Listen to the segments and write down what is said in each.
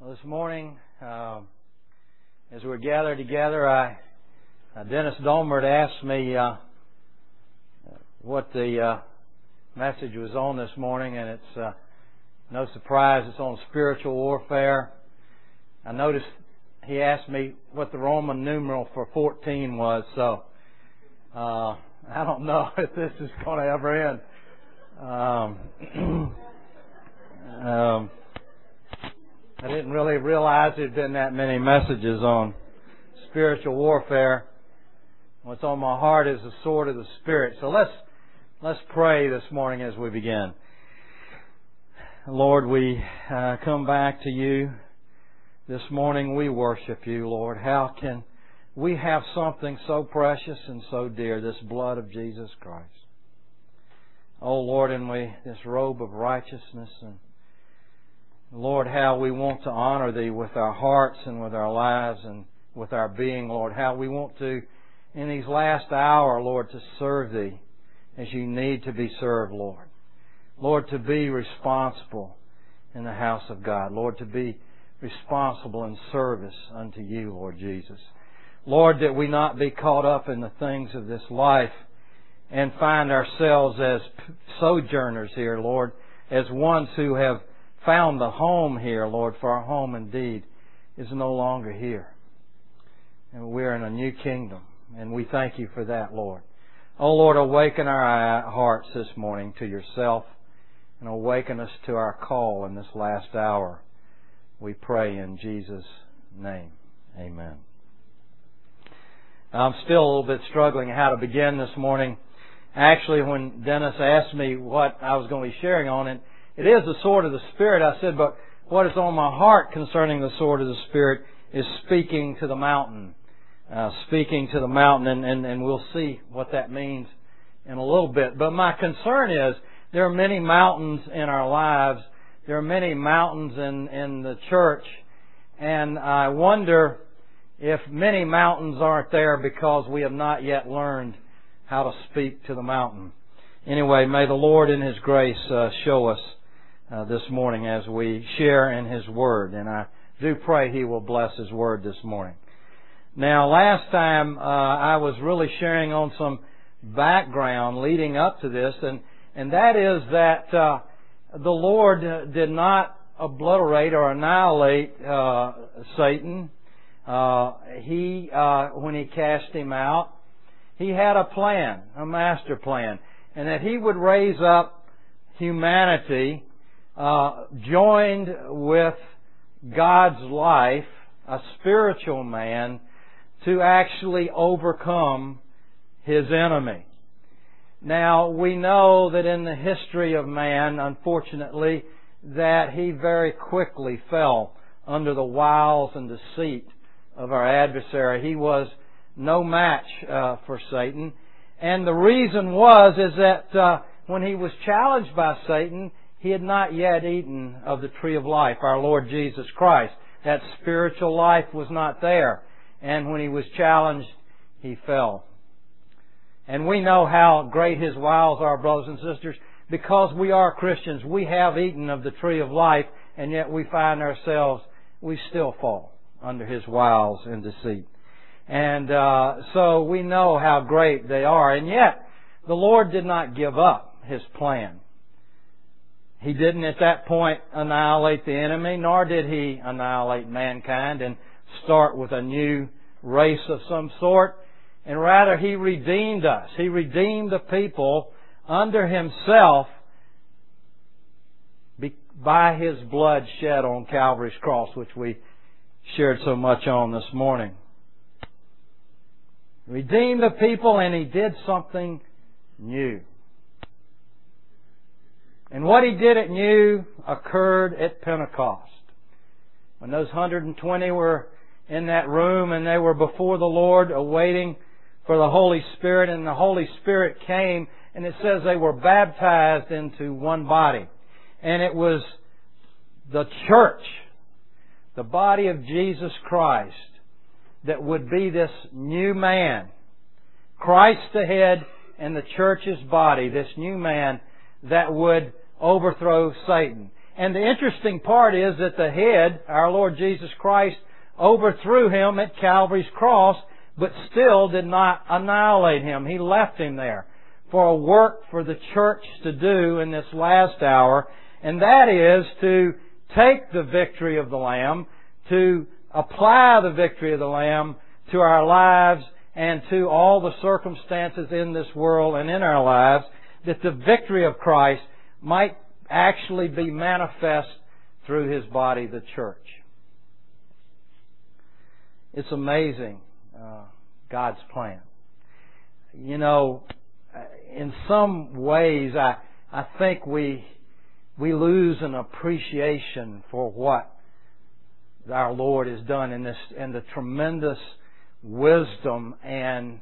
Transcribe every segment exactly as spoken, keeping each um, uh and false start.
Well, this morning, uh, as we're gathered together, I, uh, Dennis Dolmert asked me uh, what the uh, message was on this morning, and it's uh, no surprise it's on spiritual warfare. I noticed he asked me what the Roman numeral for fourteen was, so uh, I don't know if this is going to ever end. Um, um, I didn't really realize there'd been that many messages on spiritual warfare. What's on my heart is the sword of the Spirit. So let's let's pray this morning as we begin. Lord, we uh, come back to you this morning. We worship you, Lord. How can we have something so precious and so dear, this blood of Jesus Christ? Oh, Lord, and we this robe of righteousness, and Lord, how we want to honor Thee with our hearts and with our lives and with our being, Lord. How we want to, in these last hour, Lord, to serve Thee as You need to be served, Lord. Lord, to be responsible in the house of God. Lord, to be responsible in service unto You, Lord Jesus. Lord, that we not be caught up in the things of this life and find ourselves as sojourners here, Lord, as ones who have found the home here, Lord, for our home indeed is no longer here. And we're in a new kingdom, and we thank You for that, Lord. Oh, Lord, awaken our hearts this morning to Yourself and awaken us to our call in this last hour. We pray in Jesus' name. Amen. I'm still a little bit struggling how to begin this morning. Actually, when Dennis asked me what I was going to be sharing on it, it is the sword of the Spirit. I said, but what is on my heart concerning the sword of the Spirit is speaking to the mountain. Uh, speaking to the mountain, and, and, and we'll see what that means in a little bit. But my concern is there are many mountains in our lives. There are many mountains in, in the church. And I wonder if many mountains aren't there because we have not yet learned how to speak to the mountain. Anyway, may the Lord in His grace uh, show us Uh, this morning as we share in His Word. And I do pray He will bless His Word this morning. Now, last time uh, I was really sharing on some background leading up to this, and, and that is that uh, the Lord did not obliterate or annihilate uh, Satan. Uh, he, uh, when He cast him out, He had a plan, a master plan, and that He would raise up humanity Uh, joined with God's life, a spiritual man, to actually overcome his enemy. Now, we know that in the history of man, unfortunately, that he very quickly fell under the wiles and deceit of our adversary. He was no match uh, for Satan. And the reason was is that uh, when he was challenged by Satan, He had not yet eaten of the tree of life, our Lord Jesus Christ. That spiritual life was not there. And when He was challenged, He fell. And we know how great His wiles are, brothers and sisters. Because we are Christians, we have eaten of the tree of life, and yet we find ourselves, we still fall under His wiles and deceit. And uh, so we know how great they are. And yet, the Lord did not give up His plan. He didn't at that point annihilate the enemy, nor did He annihilate mankind and start with a new race of some sort. And rather, He redeemed us. He redeemed the people under Himself by His blood shed on Calvary's cross, which we shared so much on this morning. Redeemed the people, and He did something new. And what He did at new occurred at Pentecost. When those one hundred twenty were in that room and they were before the Lord awaiting for the Holy Spirit, and the Holy Spirit came, and it says they were baptized into one body. And it was the church, the body of Jesus Christ, that would be this new man. Christ the head and the church's body, this new man that would overthrow Satan. And the interesting part is that the head, our Lord Jesus Christ, overthrew him at Calvary's cross, but still did not annihilate him. He left him there for a work for the church to do in this last hour, and that is to take the victory of the Lamb, to apply the victory of the Lamb to our lives and to all the circumstances in this world and in our lives, that the victory of Christ might actually be manifest through His body, the church. It's amazing, uh, God's plan. You know, in some ways, I I think we we lose an appreciation for what our Lord has done in this, and the tremendous wisdom and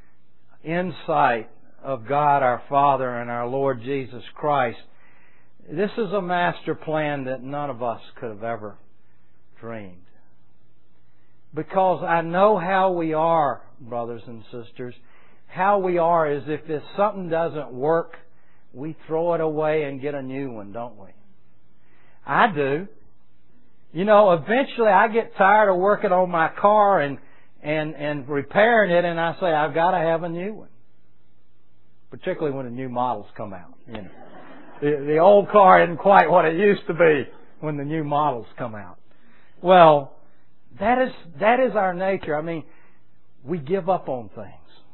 insight of God our Father and our Lord Jesus Christ. This is a master plan that none of us could have ever dreamed. Because I know how we are, brothers and sisters. How we are is if this something doesn't work, we throw it away and get a new one, don't we? I do. You know, eventually I get tired of working on my car and and and repairing it, and I say, I've got to have a new one. Particularly when the new models come out. You know, the, the old car isn't quite what it used to be when the new models come out. Well, that is that is our nature. I mean, we give up on things.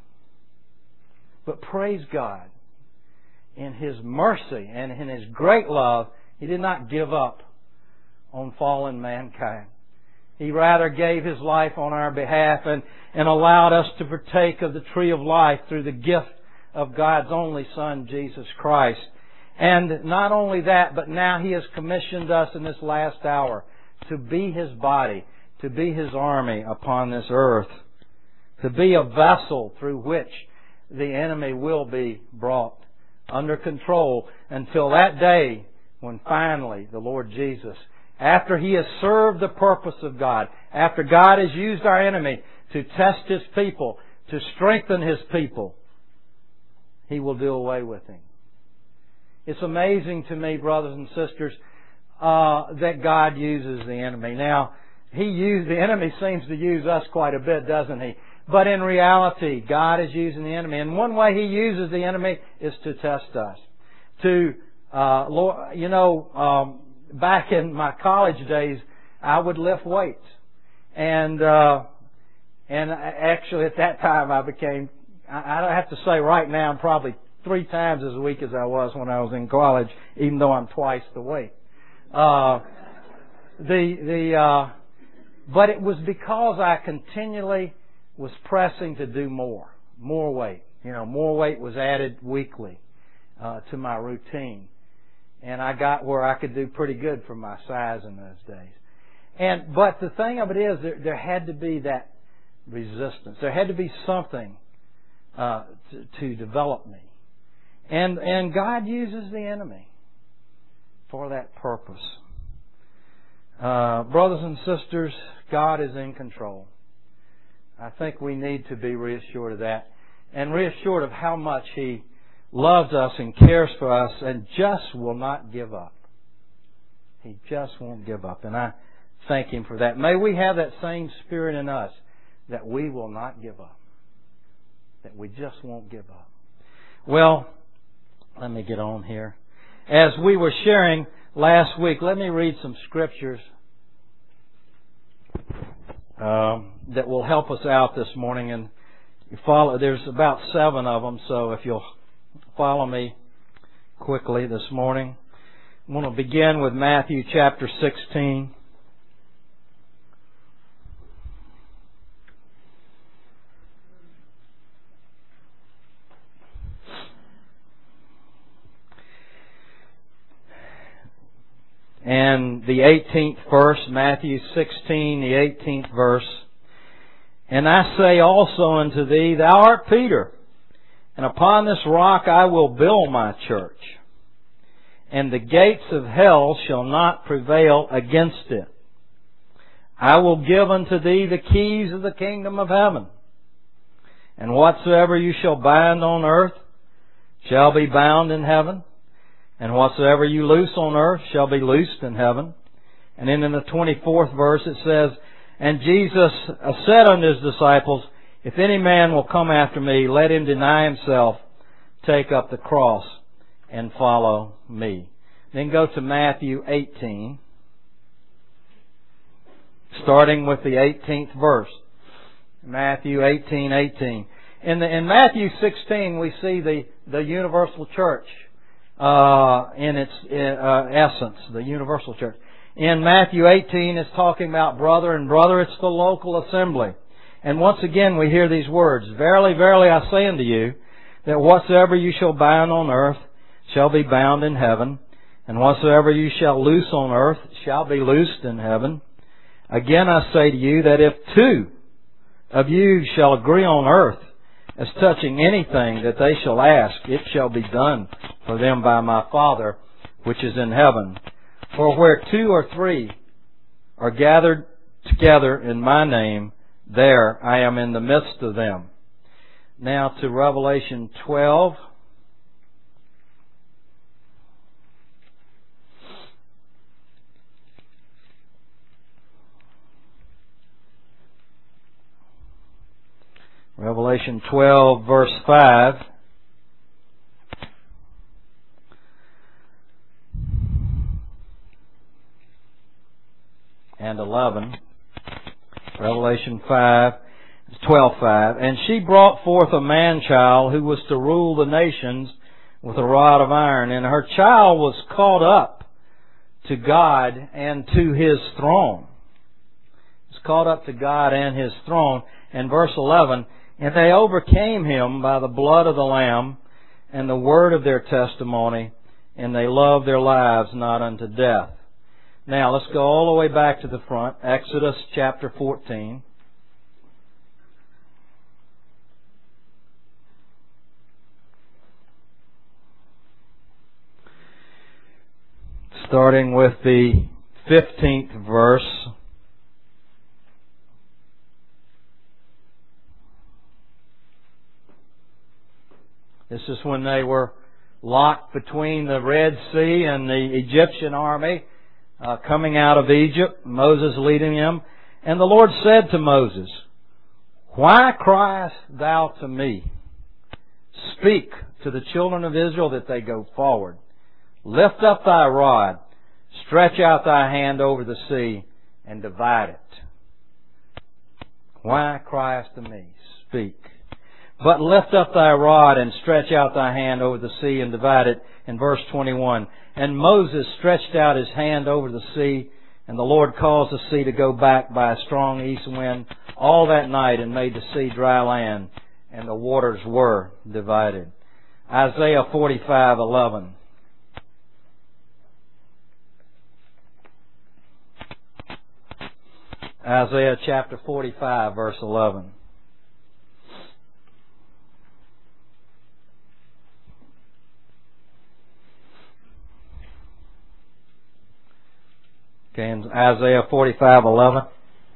But praise God, in His mercy and in His great love, He did not give up on fallen mankind. He rather gave His life on our behalf and, and allowed us to partake of the tree of life through the gift of God's only Son, Jesus Christ. And not only that, but now He has commissioned us in this last hour to be His body, to be His army upon this earth, to be a vessel through which the enemy will be brought under control until that day when finally the Lord Jesus, after He has served the purpose of God, after God has used our enemy to test His people, to strengthen His people, He will do away with him. It's amazing to me, brothers and sisters, uh, that God uses the enemy. Now, He used, the enemy seems to use us quite a bit, doesn't he? But in reality, God is using the enemy. And one way He uses the enemy is to test us. To, uh, you know, um, back in my college days, I would lift weights. And, uh, and actually at that time I became, I don't have to say right now, I'm probably three times as weak as I was when I was in college, even though I'm twice the weight. Uh, the, the, uh, but it was because I continually was pressing to do more, more weight. You know, more weight was added weekly uh, to my routine, and I got where I could do pretty good for my size in those days. And but the thing of it is, there, there had to be that resistance. There had to be something uh, to, to develop me, and and God uses the enemy for that purpose. Uh, brothers and sisters, God is in control. I think we need to be reassured of that, and reassured of how much He loves us and cares for us and just will not give up. He just won't give up, and I thank Him for that. May we have that same spirit in us, that we will not give up, that we just won't give up. Well, let me get on here. As we were sharing last week, let me read some scriptures Um, that will help us out this morning, and you follow. There's about seven of them, so if you'll follow me quickly this morning, I'm going to begin with Matthew chapter sixteen. And the eighteenth verse, Matthew sixteen, the eighteenth verse. And I say also unto thee, thou art Peter, and upon this rock I will build my church, and the gates of hell shall not prevail against it. I will give unto thee the keys of the kingdom of heaven, and whatsoever you shall bind on earth shall be bound in heaven, And whatsoever you loose on earth shall be loosed in heaven. And then in the twenty-fourth verse it says, And Jesus said unto His disciples, If any man will come after me, let him deny himself, take up the cross, and follow me. Then go to Matthew eighteen, starting with the eighteenth verse. Matthew eighteen eighteen. In, the, in Matthew sixteen, we see the, the universal church uh, in its uh, essence, the universal church. In Matthew eighteen, it's talking about brother and brother. It's the local assembly. And once again, we hear these words, Verily, verily, I say unto you, that whatsoever you shall bind on earth shall be bound in heaven, and whatsoever you shall loose on earth shall be loosed in heaven. Again, I say to you that if two of you shall agree on earth as touching anything that they shall ask, it shall be done for them by my Father which is in heaven. For where two or three are gathered together in my name, there I am in the midst of them. Now to Revelation twelve. Revelation twelve, verse five. And eleven. Revelation five, twelve five. And she brought forth a man-child who was to rule the nations with a rod of iron. And her child was caught up to God and to His throne. It's caught up to God and His throne. And verse eleven, And they overcame him by the blood of the Lamb and the word of their testimony, and they loved their lives not unto death. Now, let's go all the way back to the front. Exodus chapter fourteen. Starting with the fifteenth verse. This is when they were locked between the Red Sea and the Egyptian army. Uh, coming out of Egypt, Moses leading them. And the Lord said to Moses, Why criest thou to me? Speak to the children of Israel that they go forward. Lift up thy rod, stretch out thy hand over the sea, and divide it. Why criest to me? Speak. But lift up thy rod and stretch out thy hand over the sea and divide it. In verse twenty-one, And Moses stretched out his hand over the sea, and the Lord caused the sea to go back by a strong east wind all that night, and made the sea dry land, and the waters were divided. Isaiah forty-five eleven. Isaiah chapter forty-five, verse eleven. Okay, in Isaiah forty-five eleven.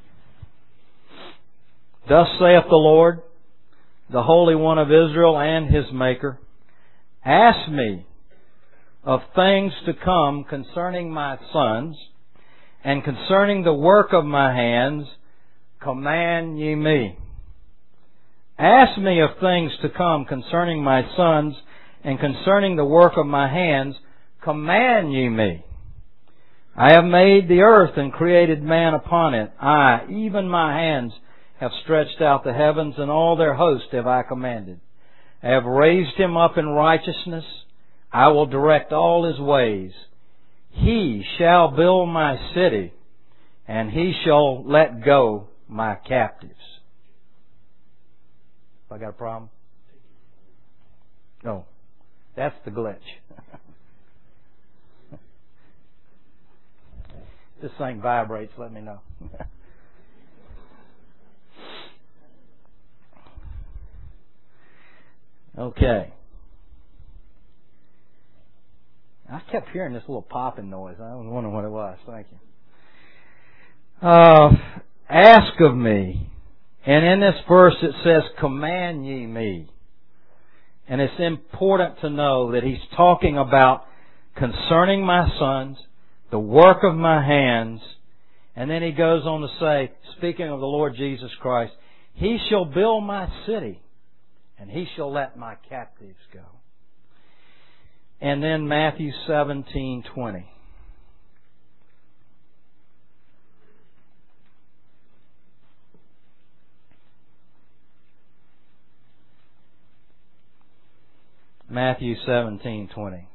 Thus saith the Lord, the Holy One of Israel and His Maker, Ask me of things to come concerning my sons, and concerning the work of my hands, command ye me. Ask me of things to come concerning my sons, and concerning the work of my hands, command ye me. I have made the earth and created man upon it. I, even my hands, have stretched out the heavens, and all their host have I commanded. I have raised him up in righteousness. I will direct all his ways. He shall build my city, and he shall let go my captives. I got a problem? No. That's the glitch. This thing vibrates, let me know. Okay. I kept hearing this little popping noise. I was wondering what it was. Thank you. Uh, ask of me. And in this verse it says, command ye me. And it's important to know that he's talking about concerning my sons, the work of my hands. And then he goes on to say, speaking of the Lord Jesus Christ, He shall build my city, and He shall let my captives go. And then Matthew seventeen twenty. Matthew seventeen twenty.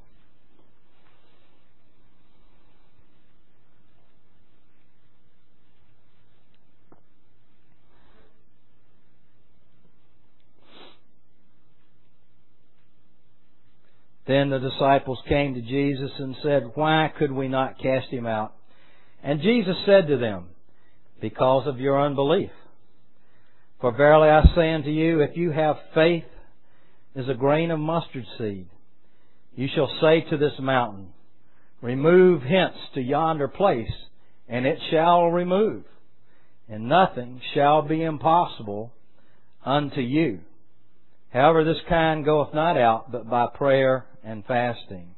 Then the disciples came to Jesus and said, Why could we not cast him out? And Jesus said to them, Because of your unbelief. For verily I say unto you, if you have faith as a grain of mustard seed, you shall say to this mountain, Remove hence to yonder place, and it shall remove, and nothing shall be impossible unto you. However, this kind goeth not out but by prayer and fasting.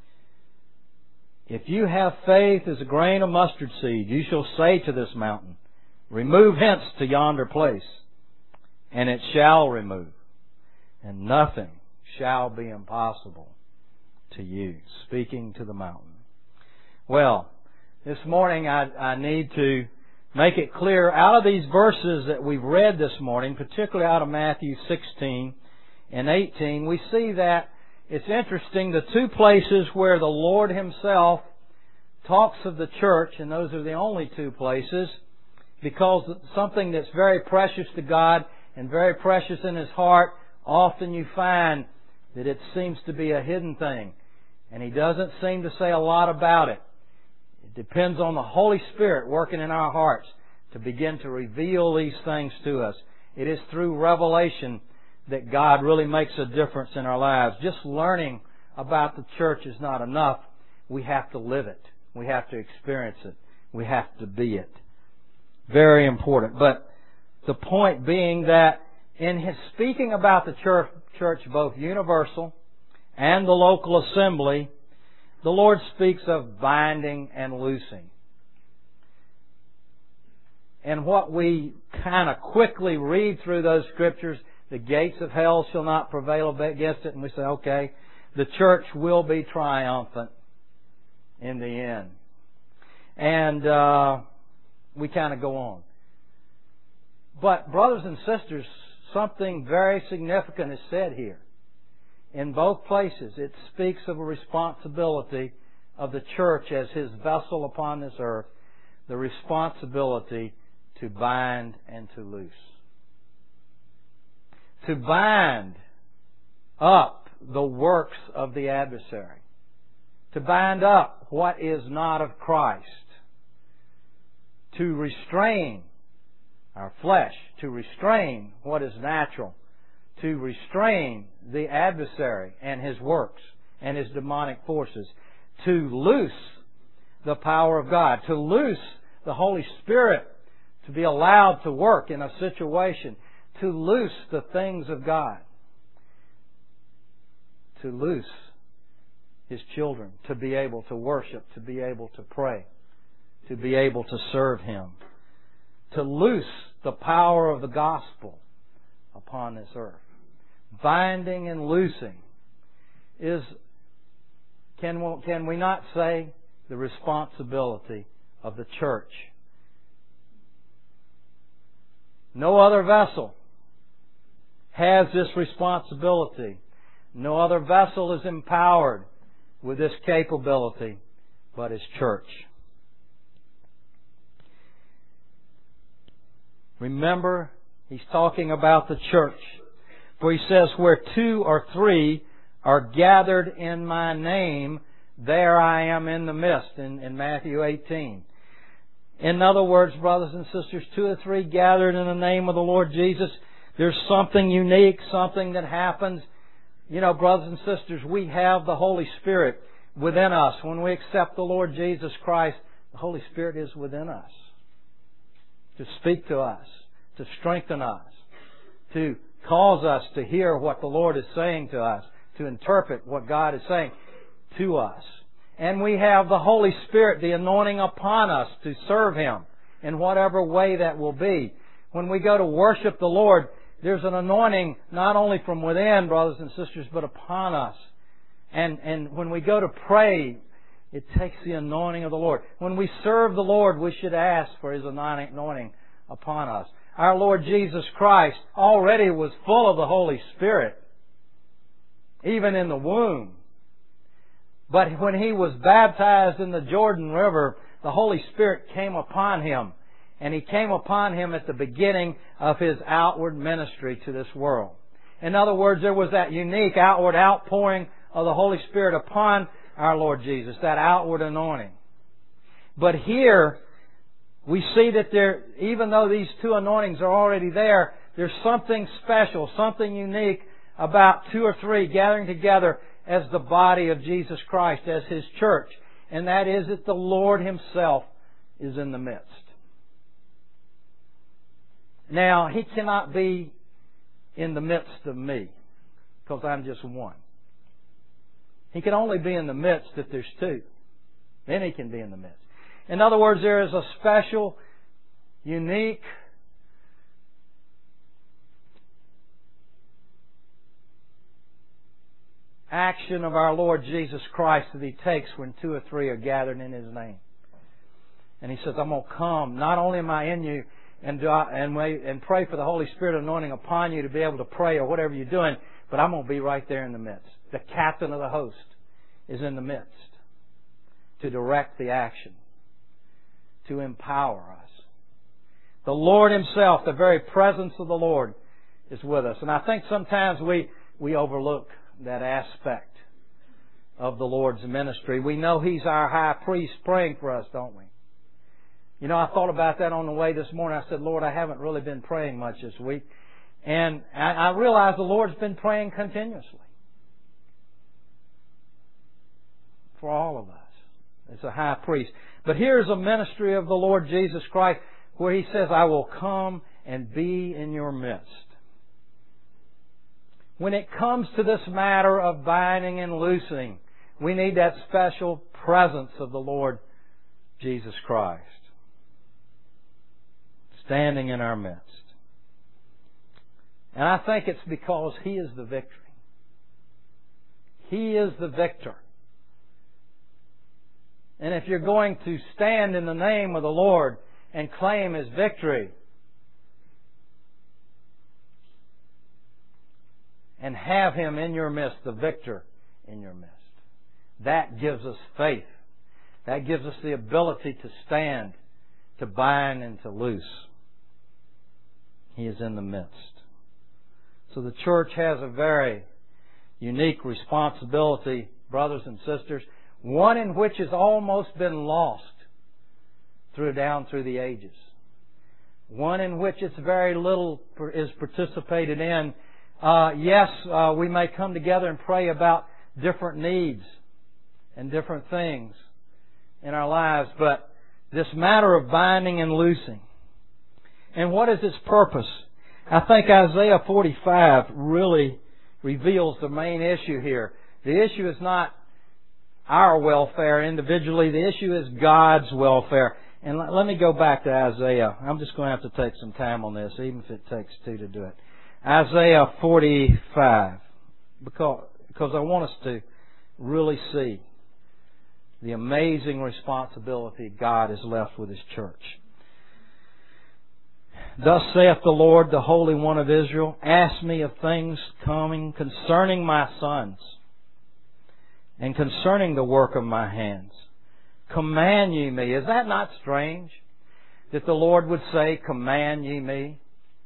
If you have faith as a grain of mustard seed, you shall say to this mountain, Remove hence to yonder place, and it shall remove, and nothing shall be impossible to you. Speaking to the mountain. Well, this morning I, I need to make it clear, out of these verses that we've read this morning, particularly out of Matthew sixteen and eighteen, we see that it's interesting, the two places where the Lord Himself talks of the church, and those are the only two places, because something that's very precious to God and very precious in His heart, often you find that it seems to be a hidden thing, and He doesn't seem to say a lot about it. It depends on the Holy Spirit working in our hearts to begin to reveal these things to us. It is through revelation that God really makes a difference in our lives. Just learning about the church is not enough. We have to live it. We have to experience it. We have to be it. Very important. But the point being that in His speaking about the church, church both universal and the local assembly, the Lord speaks of binding and loosing. And what we kind of quickly read through those scriptures, the gates of hell shall not prevail against it, and we say, okay, the church will be triumphant in the end. And uh, we kind of go on. But, brothers and sisters, something very significant is said here. In both places, it speaks of a responsibility of the church as His vessel upon this earth, the responsibility to bind and to loose. To bind up the works of the adversary. To bind up what is not of Christ. To restrain our flesh. To restrain what is natural. To restrain the adversary and his works and his demonic forces. To loose the power of God. To loose the Holy Spirit to be allowed to work in a situation. To loose the things of God. To loose His children. To be able to worship. To be able to pray. To be able to serve Him. To loose the power of the gospel upon this earth. Binding and loosing is, can we, can we not say, the responsibility of the church. No other vessel has this responsibility. No other vessel is empowered with this capability but His church. Remember, He's talking about the church. For He says, where two or three are gathered in My name, there I am in the midst, in, in Matthew eighteen. In other words, brothers and sisters, two or three gathered in the name of the Lord Jesus, there's something unique, something that happens. You know, brothers and sisters, we have the Holy Spirit within us. When we accept the Lord Jesus Christ, the Holy Spirit is within us. To speak to us, to strengthen us, to cause us to hear what the Lord is saying to us, to interpret what God is saying to us. And we have the Holy Spirit, the anointing upon us to serve Him in whatever way that will be. When we go to worship the Lord, there's an anointing not only from within, brothers and sisters, but upon us. And, and when we go to pray, it takes the anointing of the Lord. When we serve the Lord, we should ask for His anointing upon us. Our Lord Jesus Christ already was full of the Holy Spirit, even in the womb. But when He was baptized in the Jordan River, the Holy Spirit came upon Him. And He came upon Him at the beginning of His outward ministry to this world. In other words, there was that unique outward outpouring of the Holy Spirit upon our Lord Jesus, that outward anointing. But here, we see that there, even though these two anointings are already there, there's something special, something unique about two or three gathering together as the body of Jesus Christ, as His church. And that is that the Lord Himself is in the midst. Now, He cannot be in the midst of me, because I'm just one. He can only be in the midst if there's two. Then He can be in the midst. In other words, there is a special, unique, action of our Lord Jesus Christ that He takes when two or three are gathered in His name. And He says, I'm going to come. Not only am I in you and do I, and, wait, and pray for the Holy Spirit anointing upon you to be able to pray or whatever you're doing, but I'm going to be right there in the midst. The captain of the host is in the midst to direct the action, to empower us. The Lord Himself, the very presence of the Lord, is with us. And I think sometimes we, we overlook that aspect of the Lord's ministry. We know He's our high priest praying for us, don't we? You know, I thought about that on the way this morning. I said, Lord, I haven't really been praying much this week. And I, I realized the Lord's been praying continuously for all of us. It's a high priest. But here's a ministry of the Lord Jesus Christ where He says, I will come and be in your midst. When it comes to this matter of binding and loosing, we need that special presence of the Lord Jesus Christ standing in our midst. And I think it's because He is the victory. He is the victor. And if you're going to stand in the name of the Lord and claim His victory, and have Him in your midst, the victor in your midst, that gives us faith. That gives us the ability to stand, to bind and to loose. He is in the midst. So the church has a very unique responsibility, brothers and sisters, one in which has almost been lost through down through the ages. One in which it's very little is participated in. Uh, yes, uh, we may come together and pray about different needs and different things in our lives, but this matter of binding and loosing. And what is its purpose? I think Isaiah forty-five really reveals the main issue here. The issue is not our welfare individually. The issue is God's welfare. And let me go back to Isaiah. I'm just going to have to take some time on this, even if it takes two to do it. Isaiah forty-five. Because, because I want us to really see the amazing responsibility God has left with His church. Thus saith the Lord, the Holy One of Israel, ask me of things coming concerning my sons, and concerning the work of my hands. Command ye me. Is that not strange? That the Lord would say, command ye me.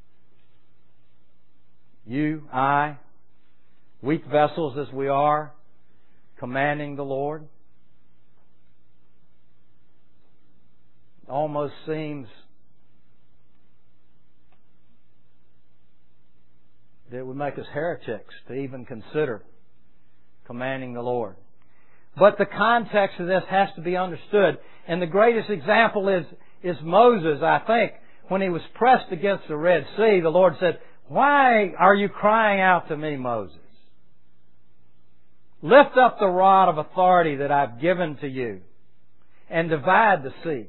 You, I, weak vessels as we are, commanding the Lord. It almost seems that it would make us heretics to even consider commanding the Lord. But the context of this has to be understood. And the greatest example is, is Moses, I think. When he was pressed against the Red Sea, the Lord said, why are you crying out to me, Moses? Lift up the rod of authority that I've given to you and divide the sea.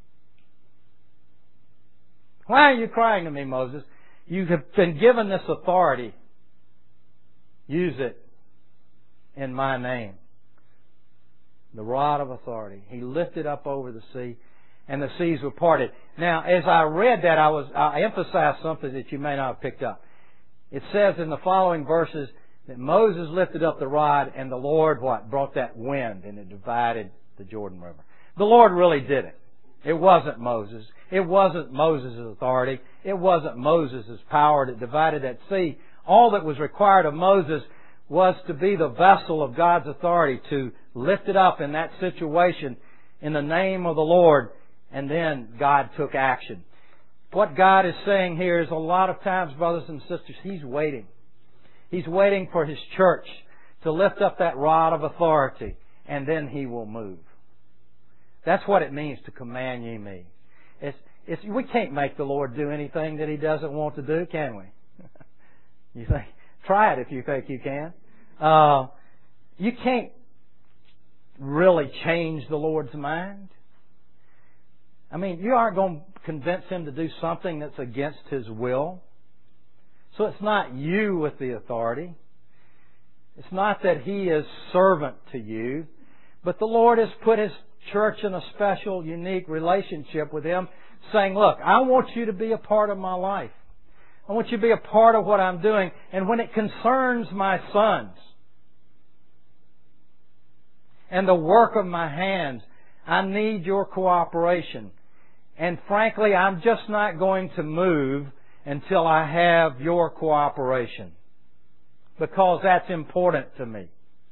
Why are you crying to me, Moses? You have been given this authority. Use it in my name. The rod of authority. He lifted up over the sea, and the seas were parted. Now, as I read that, I was I emphasized something that you may not have picked up. It says in the following verses that Moses lifted up the rod, and the Lord, what? Brought that wind, and it divided the Jordan River. The Lord really did it. It wasn't Moses. It wasn't Moses' authority. It wasn't Moses' power that divided that sea. All that was required of Moses was to be the vessel of God's authority, to lift it up in that situation in the name of the Lord, and then God took action. What God is saying here is a lot of times, brothers and sisters, He's waiting. He's waiting for His church to lift up that rod of authority, and then He will move. That's what it means to command ye me. It's, it's, we can't make the Lord do anything that He doesn't want to do, can we? You think? Try it if you think you can. Uh, you can't really change the Lord's mind. I mean, you aren't going to convince Him to do something that's against His will. So it's not you with the authority. It's not that He is servant to you. But the Lord has put His church in a special, unique relationship with Him, saying, look, I want you to be a part of my life. I want you to be a part of what I'm doing. And when it concerns my sons and the work of my hands, I need your cooperation. And frankly, I'm just not going to move until I have your cooperation, because that's important to me.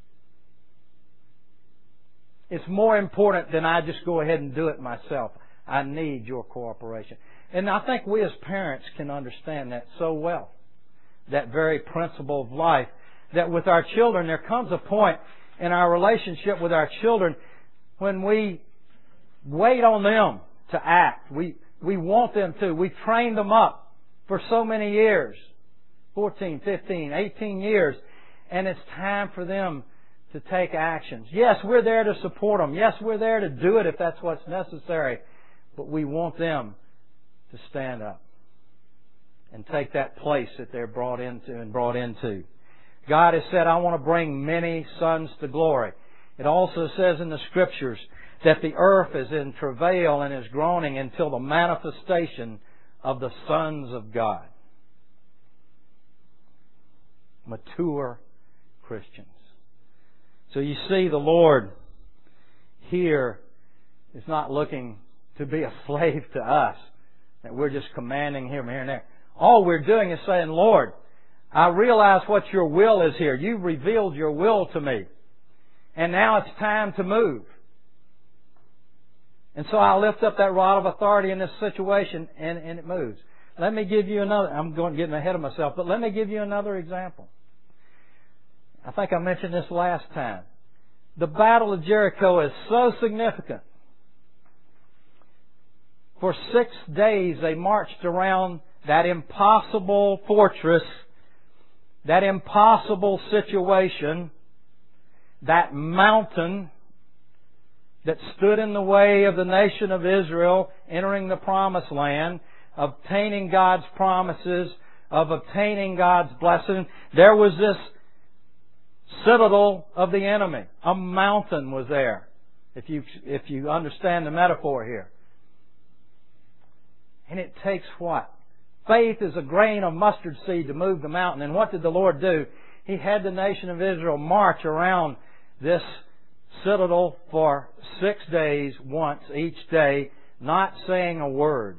It's more important than I just go ahead and do it myself. I need your cooperation. And I think we as parents can understand that so well. That very principle of life. That with our children, there comes a point in our relationship with our children when we wait on them to act. We, we want them to. We train them up for so many years. fourteen, fifteen, eighteen years. And it's time for them to take actions. Yes, we're there to support them. Yes, we're there to do it if that's what's necessary. But we want them to stand up and take that place that they're brought into and brought into. God has said, I want to bring many sons to glory. It also says in the Scriptures that the earth is in travail and is groaning until the manifestation of the sons of God. Mature Christians. So you see, the Lord here is not looking to be a slave to us, that we're just commanding Him here and there. All we're doing is saying, Lord, I realize what your will is here. You've revealed your will to me. And now it's time to move. And so I lift up that rod of authority in this situation, and, and it moves. Let me give you another. I'm going getting ahead of myself, but let me give you another example. I think I mentioned this last time. The Battle of Jericho is so significant. For six days they marched around that impossible fortress, that impossible situation, that mountain that stood in the way of the nation of Israel entering the Promised Land, obtaining God's promises, of obtaining God's blessing. There was this citadel of the enemy. A mountain was there, if you, if you understand the metaphor here. And it takes what? Faith is a grain of mustard seed to move the mountain. And what did the Lord do? He had the nation of Israel march around this citadel for six days, once each day, not saying a word.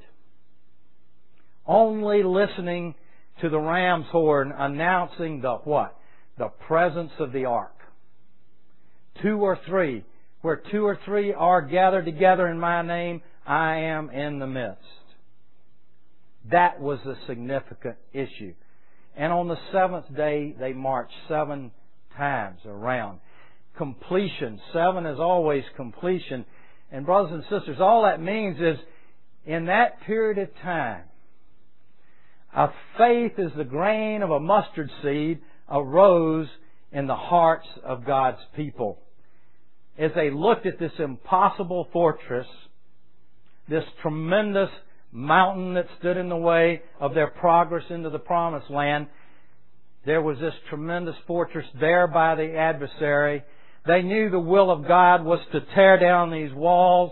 Only listening to the ram's horn announcing the what? The presence of the ark. Two or three. Where two or three are gathered together in my name, I am in the midst. That was a significant issue. And on the seventh day, they marched seven times around. Completion. Seven is always completion. And brothers and sisters, all that means is, in that period of time, a faith as the grain of a mustard seed arose in the hearts of God's people. As they looked at this impossible fortress, this tremendous mountain that stood in the way of their progress into the Promised Land, there was this tremendous fortress there by the adversary. They knew the will of God was to tear down these walls.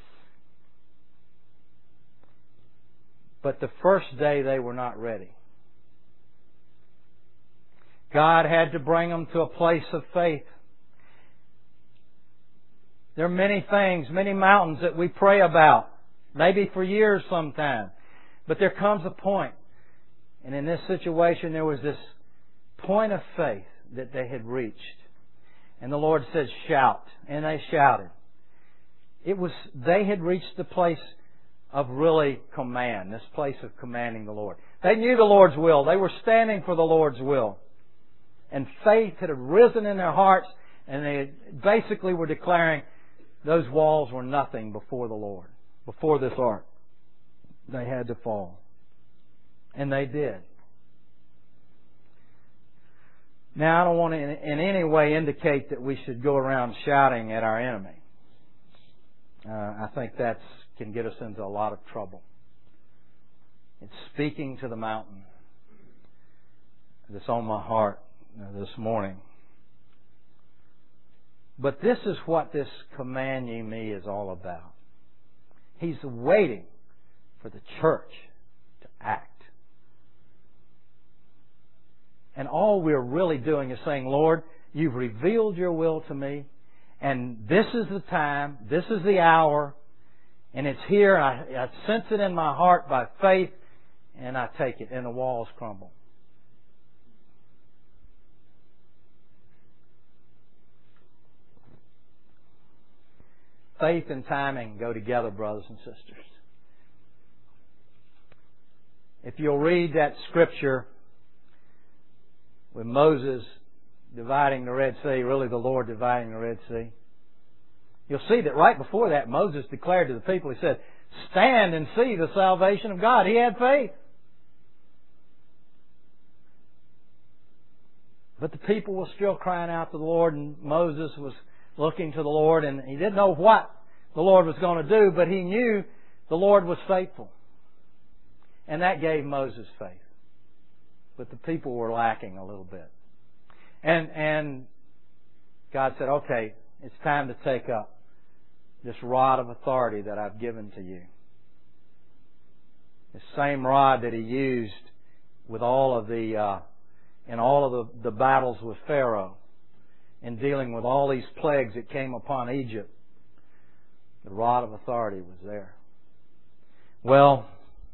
But the first day they were not ready. God had to bring them to a place of faith. There are many things, many mountains that we pray about, maybe for years sometime. But there comes a point, and in this situation there was this point of faith that they had reached. And the Lord said, shout. And they shouted. It was, they had reached the place of really command, this place of commanding the Lord. They knew the Lord's will. They were standing for the Lord's will. And faith had arisen in their hearts, and they basically were declaring those walls were nothing before the Lord, before this ark. They had to fall. And they did. Now, I don't want to in any way indicate that we should go around shouting at our enemy. Uh, I think that can get us into a lot of trouble. It's speaking to the mountain that's on my heart this morning. But this is what this command ye me is all about. He's waiting for the church to act. And all we're really doing is saying, Lord, you've revealed your will to me, and this is the time, this is the hour, and it's here. I, I sense it in my heart by faith, and I take it, and the walls crumble. Faith and timing go together, brothers and sisters. If you'll read that scripture with Moses dividing the Red Sea, really the Lord dividing the Red Sea, you'll see that right before that Moses declared to the people, he said, stand and see the salvation of God. He had faith. But the people were still crying out to the Lord, and Moses was looking to the Lord, and he didn't know what the Lord was going to do, but he knew the Lord was faithful. And that gave Moses faith. But the people were lacking a little bit. And and God said, okay, it's time to take up this rod of authority that I've given to you. The same rod that He used with all of the uh, in all of the, the battles with Pharaoh, in dealing with all these plagues that came upon Egypt. The rod of authority was there. Well,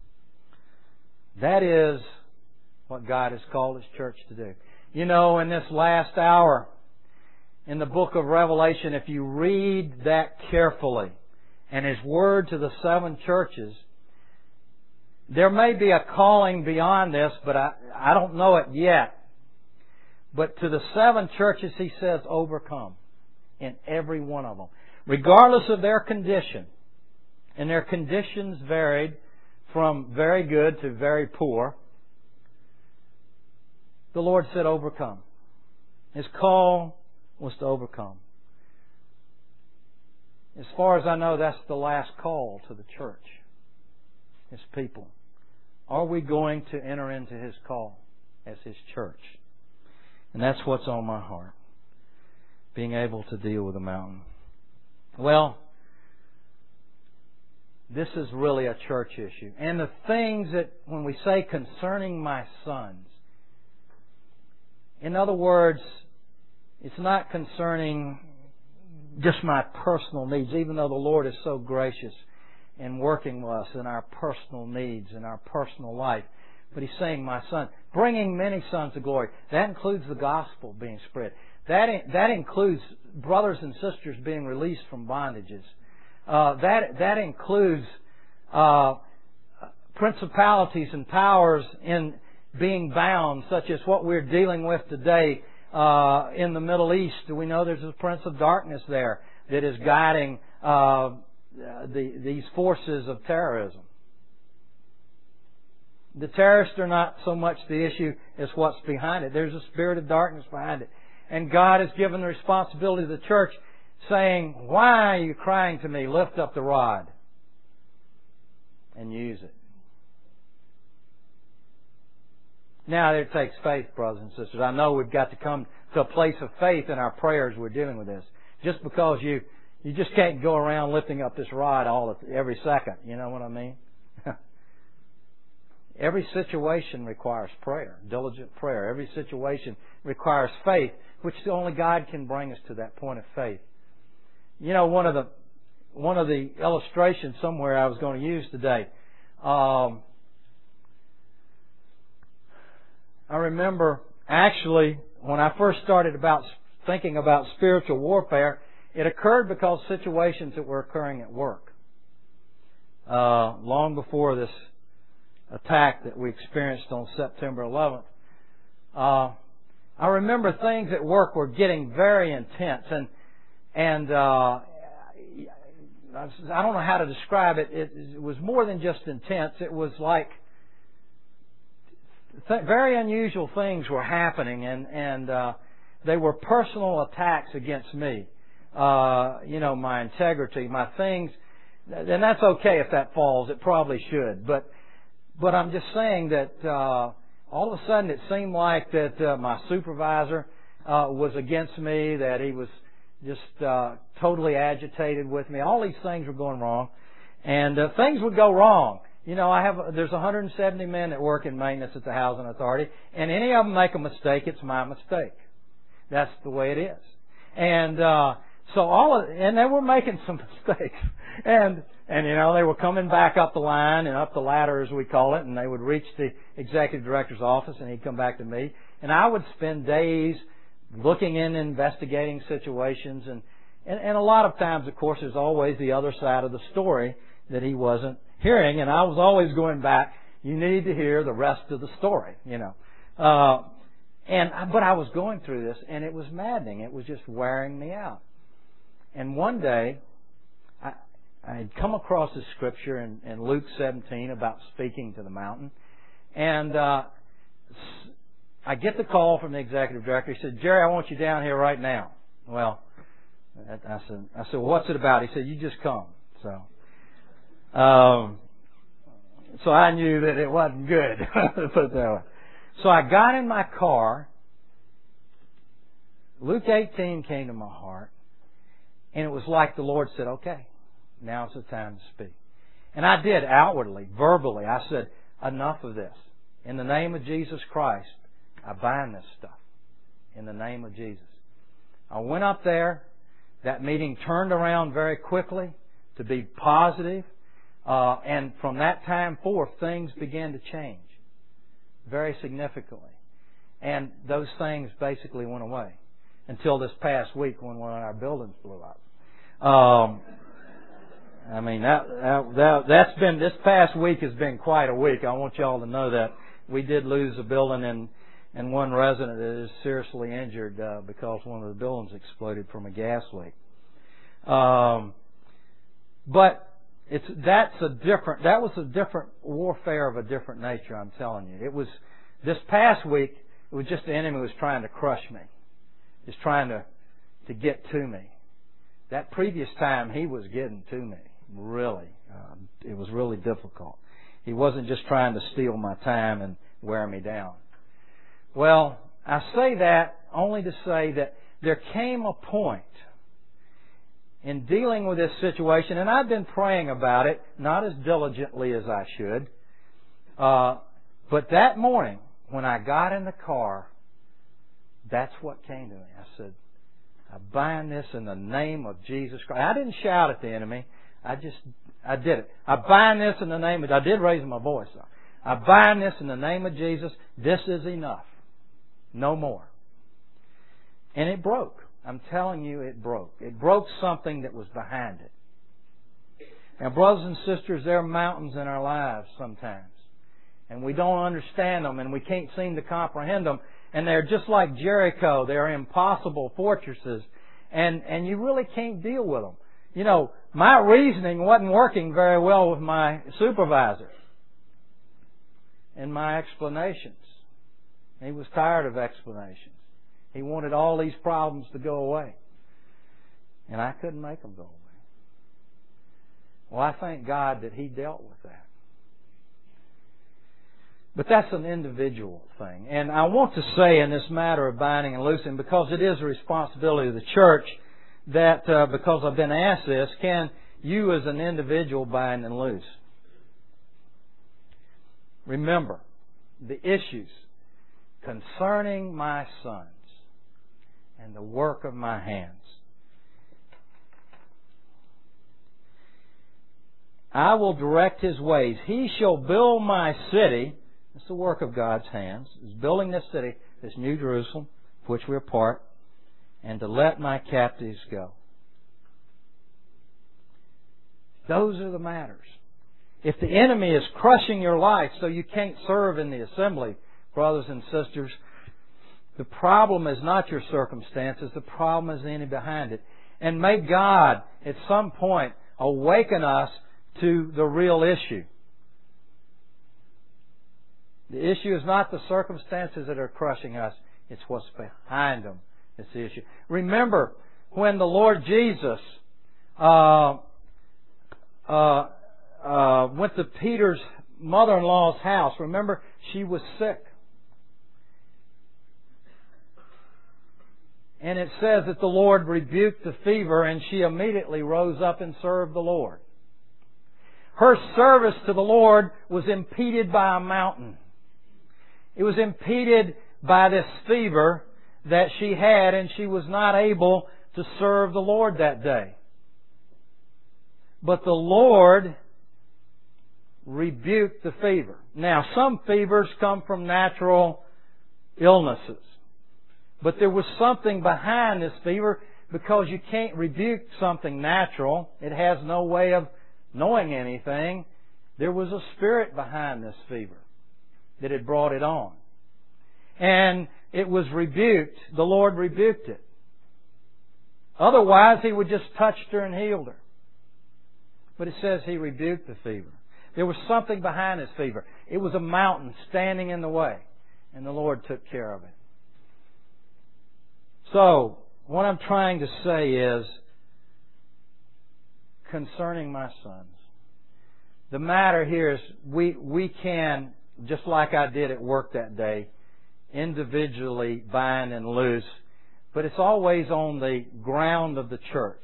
that is what God has called His church to do. You know, in this last hour, in the book of Revelation, if you read that carefully, and His word to the seven churches, there may be a calling beyond this, but I, I don't know it yet. But to the seven churches, He says, overcome in every one of them. Regardless of their condition. And their conditions varied from very good to very poor. The Lord said, overcome. His call was to overcome. As far as I know, that's the last call to the church. His people. Are we going to enter into His call as His church? And that's what's on my heart. Being able to deal with the mountain. Well, this is really a church issue. And the things that, when we say concerning my sons, in other words, it's not concerning just my personal needs, even though the Lord is so gracious in working with us in our personal needs, in our personal life. But He's saying, my son, bringing many sons to glory. That includes the gospel being spread. That that includes brothers and sisters being released from bondages. Uh, that that includes uh, principalities and powers in being bound, such as what we're dealing with today uh, in the Middle East. We know there's a prince of darkness there that is guiding uh, the, these forces of terrorism. The terrorists are not so much the issue as what's behind it. There's a spirit of darkness behind it. And God has given the responsibility to the church, saying, why are you crying to me? Lift up the rod and use it. Now it takes faith, brothers and sisters. I know we've got to come to a place of faith in our prayers we're dealing with this. Just because you you just can't go around lifting up this rod all every second. You know what I mean? Every situation requires prayer, diligent prayer. Every situation requires faith, which only God can bring us to that point of faith. You know, one of the one of the illustrations somewhere I was going to use today. Um, I remember actually when I first started about thinking about spiritual warfare, it occurred because of situations that were occurring at work. Uh, long before this attack that we experienced on September eleventh, uh, I remember things at work were getting very intense, and and uh, I don't know how to describe it. It, it was more than just intense. It was like th- very unusual things were happening, and and uh, they were personal attacks against me. Uh, you know, my integrity, my things, and that's okay if that falls. It probably should, but but I'm just saying that uh, all of a sudden it seemed like that uh, my supervisor uh, was against me, that he was just uh, totally agitated with me. All these things were going wrong, and uh, things would go wrong. You know, I have there's one hundred seventy men that work in maintenance at the Housing Authority, and any of them make a mistake, it's my mistake. That's the way it is. And uh, so all of, and they were making some mistakes, and and you know they were coming back up the line and up the ladder as we call it, and they would reach the executive director's office, and he'd come back to me, and I would spend days looking in, investigating situations, and, and, and a lot of times, of course, there's always the other side of the story that he wasn't hearing, and I was always going back, you need to hear the rest of the story, you know. Uh, and but I was going through this, and it was maddening. It was just wearing me out. And one day, I, I had come across this scripture in, in Luke seventeen about speaking to the mountain, and uh, I get the call from the executive director. He said, Jerry, I want you down here right now. Well, I said, I said, well, what's it about? He said, you just come. So, um, so I knew that it wasn't good, to put it that way. So I got in my car. Luke eighteen came to my heart, and it was like the Lord said, okay, now's the time to speak. And I did outwardly, verbally. I said, enough of this. In the name of Jesus Christ, I bind this stuff in the name of Jesus. I went up there. That meeting turned around very quickly to be positive. Uh, and from that time forth, things began to change very significantly. And those things basically went away until this past week when one of our buildings blew up. Um, I mean, that, that, that, that's been, this past week has been quite a week. I want y'all to know that we did lose a building, and And one resident is seriously injured uh, because one of the buildings exploded from a gas leak. Um, but it's that's a different. That was a different warfare of a different nature. I'm telling you, it was this past week. It was just the enemy was trying to crush me, just trying to to get to me. That previous time, he was getting to me. Really, uh, it was really difficult. He wasn't just trying to steal my time and wear me down. Well, I say that only to say that there came a point in dealing with this situation, and I've been praying about it, not as diligently as I should, uh, but that morning when I got in the car, that's what came to me. I said, I bind this in the name of Jesus Christ. I didn't shout at the enemy. I just, I did it. I bind this in the name of, I did raise my voice though. I bind this in the name of Jesus. This is enough. No more. And it broke. I'm telling you, it broke. It broke something that was behind it. Now, brothers and sisters, there are mountains in our lives sometimes. And we don't understand them, and we can't seem to comprehend them. And they're just like Jericho. They're impossible fortresses. And, and you really can't deal with them. You know, my reasoning wasn't working very well with my supervisor and my explanations. He was tired of explanations. He wanted all these problems to go away. And I couldn't make them go away. Well, I thank God that He dealt with that. But that's an individual thing. And I want to say in this matter of binding and loosing, because it is a responsibility of the church, that uh, because I've been asked this, can you as an individual bind and loose? Remember the issues concerning my sons and the work of my hands. I will direct his ways. He shall build my city. It's the work of God's hands. He's building this city, this New Jerusalem, of which we're part, and to let my captives go. Those are the matters. If the enemy is crushing your life so you can't serve in the assembly, brothers and sisters, the problem is not your circumstances. The problem is the enemy behind it. And may God, at some point, awaken us to the real issue. The issue is not the circumstances that are crushing us. It's what's behind them. It's the issue. Remember, when the Lord Jesus uh, uh, uh, went to Peter's mother-in-law's house, remember, she was sick. And it says that the Lord rebuked the fever, and she immediately rose up and served the Lord. Her service to the Lord was impeded by a mountain. It was impeded by this fever that she had, and she was not able to serve the Lord that day. But the Lord rebuked the fever. Now, some fevers come from natural illnesses. But there was something behind this fever, because you can't rebuke something natural. It has no way of knowing anything. There was a spirit behind this fever that had brought it on. And it was rebuked. The Lord rebuked it. Otherwise, He would just touched her and healed her. But it says He rebuked the fever. There was something behind this fever. It was a mountain standing in the way. And the Lord took care of it. So, what I'm trying to say is, concerning my sons, the matter here is we, we can, just like I did at work that day, individually bind and loose, but it's always on the ground of the church.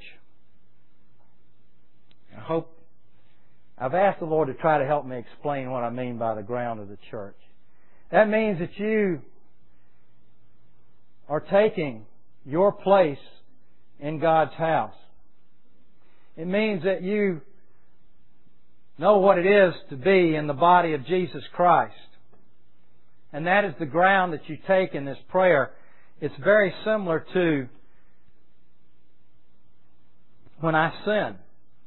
I hope, I've asked the Lord to try to help me explain what I mean by the ground of the church. That means that you are taking your place in God's house. It means that you know what it is to be in the body of Jesus Christ. And that is the ground that you take in this prayer. It's very similar to when I sin.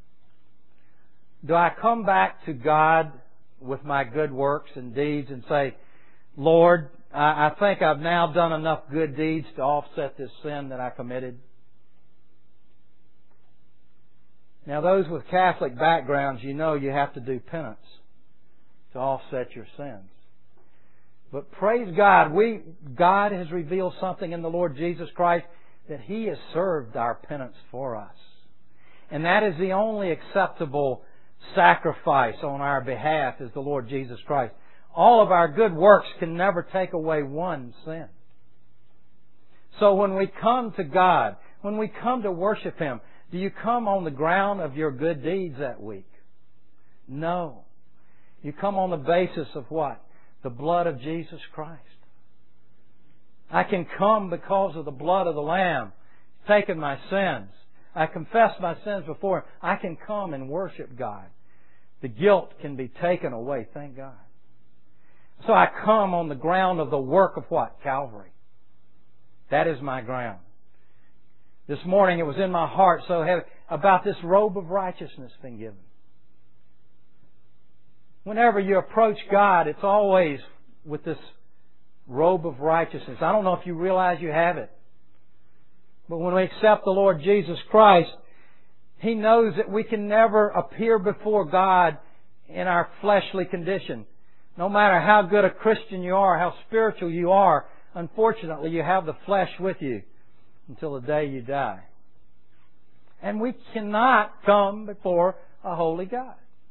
Do I come back to God with my good works and deeds and say, Lord, I think I've now done enough good deeds to offset this sin that I committed? Now, those with Catholic backgrounds, you know you have to do penance to offset your sins. But praise God, we God has revealed something in the Lord Jesus Christ, that He has served our penance for us. And that is the only acceptable sacrifice on our behalf, is the Lord Jesus Christ. All of our good works can never take away one sin. So when we come to God, when we come to worship Him, do you come on the ground of your good deeds that week? No. You come on the basis of what? The blood of Jesus Christ. I can come because of the blood of the Lamb, taking my sins. I confess my sins before Him. I can come and worship God. The guilt can be taken away, thank God. So I come on the ground of the work of what? Calvary. That is my ground. This morning it was in my heart so heavy about this robe of righteousness being given. Whenever you approach God, it's always with this robe of righteousness. I don't know if you realize you have it. But when we accept the Lord Jesus Christ, He knows that we can never appear before God in our fleshly condition. No matter how good a Christian you are, how spiritual you are, unfortunately, you have the flesh with you until the day you die. And we cannot come before a holy God.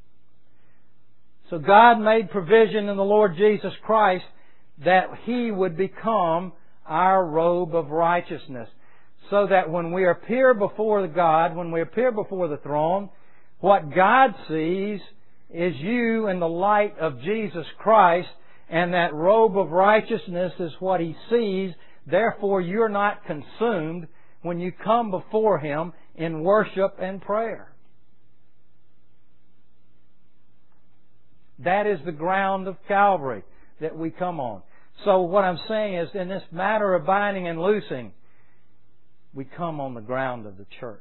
So God made provision in the Lord Jesus Christ that He would become our robe of righteousness. So that when we appear before God, when we appear before the throne, what God sees is you in the light of Jesus Christ, and that robe of righteousness is what He sees. Therefore, you're not consumed when you come before Him in worship and prayer. That is the ground of Calvary that we come on. So what I'm saying is, in this matter of binding and loosing, we come on the ground of the church,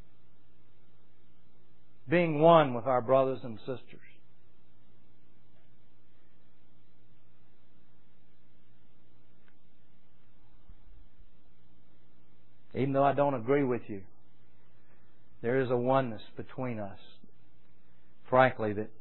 being one with our brothers and sisters. Even though I don't agree with you, there is a oneness between us, frankly, that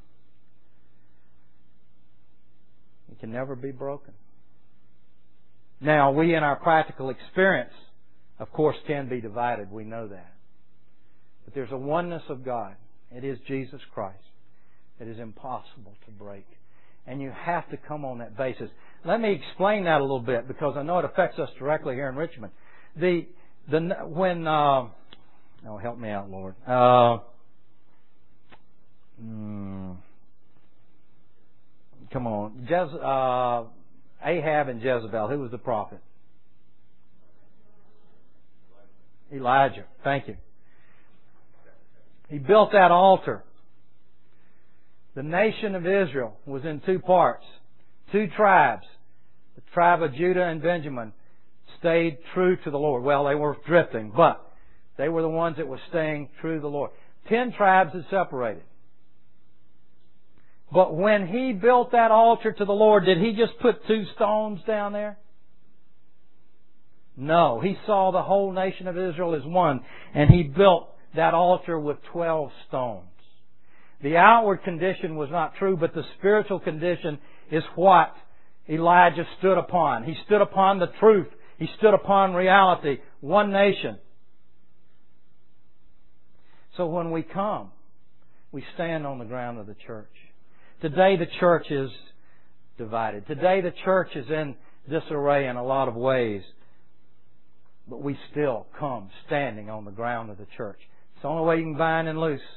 it can never be broken. Now, we in our practical experience, of course, can be divided. We know that. But there's a oneness of God. It is Jesus Christ. It is impossible to break. And you have to come on that basis. Let me explain that a little bit, because I know it affects us directly here in Richmond. The the when uh, oh help me out, Lord. Uh, mm, come on, Jez, uh, Ahab and Jezebel. Who was the prophet? Elijah. Thank you. He built that altar. The nation of Israel was in two parts, two tribes. The tribe of Judah and Benjamin stayed true to the Lord. Well, they were drifting, but they were the ones that were staying true to the Lord. Ten tribes had separated. But when he built that altar to the Lord, did he just put two stones down there? No. He saw the whole nation of Israel as one, and he built that altar with twelve stones. The outward condition was not true, but the spiritual condition is what Elijah stood upon. He stood upon the truth. He stood upon reality. One nation. So when we come, we stand on the ground of the church. Today the church is divided. Today the church is in disarray in a lot of ways. But we still come standing on the ground of the church. It's the only way you can bind and loose.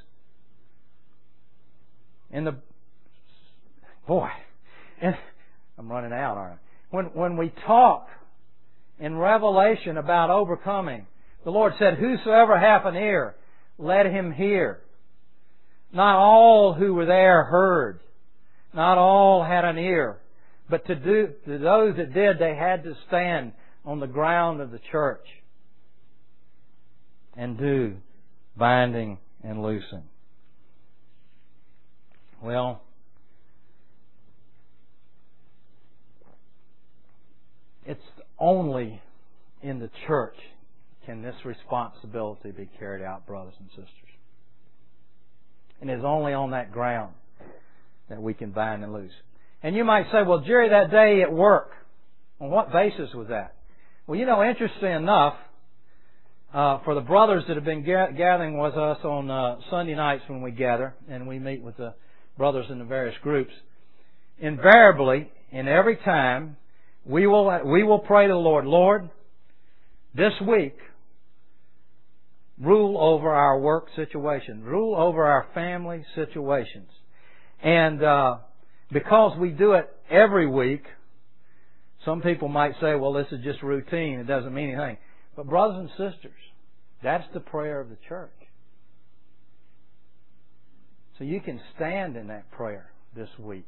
In the boy, and I'm running out, aren't I? When when we talk in Revelation about overcoming, the Lord said, "Whosoever hath an ear, let him hear." Not all who were there heard. Not all had an ear. But to do to those that did, they had to stand on the ground of the church and do binding and loosing. Well, it's only in the church can this responsibility be carried out, brothers and sisters. And it's only on that ground that we can bind and loose. And you might say, well, Jerry, that day at work, on what basis was that? Well, you know, interesting enough, uh, for the brothers that have been ga- gathering with us on uh, Sunday nights when we gather, and we meet with the brothers in the various groups, invariably, in every time, we will we will pray to the Lord, Lord, this week, rule over our work situation, rule over our family situations. And uh, because we do it every week, some people might say, well, this is just routine, it doesn't mean anything. But brothers and sisters, that's the prayer of the church. So you can stand in that prayer this week.